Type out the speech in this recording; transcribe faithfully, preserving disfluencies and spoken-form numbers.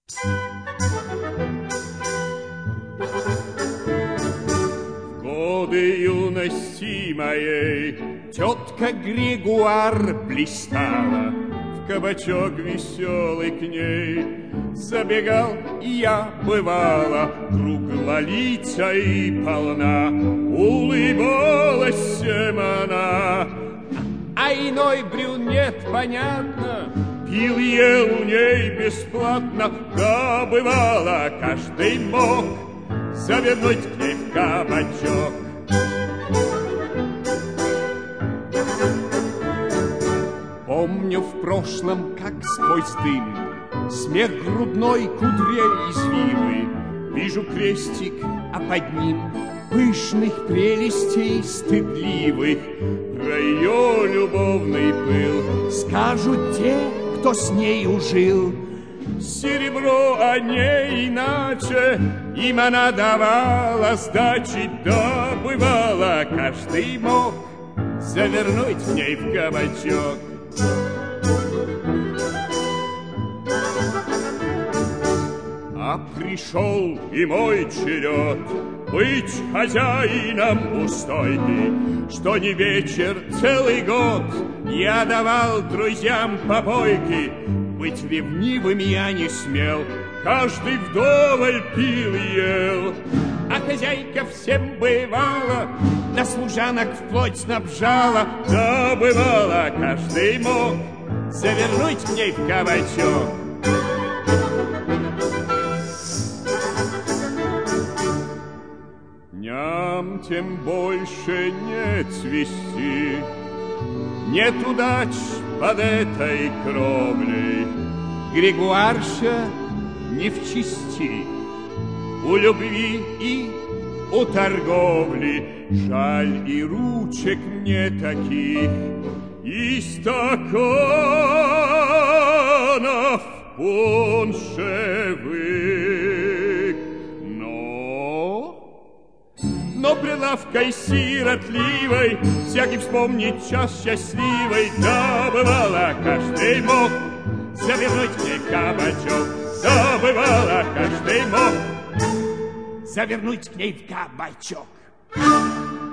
В годы юности моей тетка Григуар блистала, в кабачок веселый к ней забегал и я, бывало, круглолица и полна, улыбалась всем она. А иной брюнет, понятно, пил, ел у ней бесплатно, да, бывало, каждый мог завернуть к ней в кабачок. Помню в прошлом, как сквозь дым смех грудной, кудрей извивы, вижу крестик, а под ним пышных прелестей стыдливых. Про ее любовный пыл скажут те, кто с нею жил. Серебро, а не иначе, им она давала сдачи, да, бывало, каждый мог завернуть в ней в кабачок. А пришел и мой черед быть хозяином у стойки, что не вечер, целый год я давал друзьям попойки. Быть ревнивым я не смел, каждый вдоволь пил и ел. А хозяйка всем бывала, на служанок вплоть снабжала, да, бывало, каждый мог завернуть к ней в кабачок. Дням тем больше не цвести, нет удач под этой кровлей. Григуарша не в чести, у любви и у торговли. Жаль и ручек мне таких, и стаканов пуншевых. Но, но прилавкой сиротливой всякий вспомнит час счастливый, да, бывало, каждый мог завернуть мне кабачок, да, бывало, каждый мог завернуть к ней в кабачок.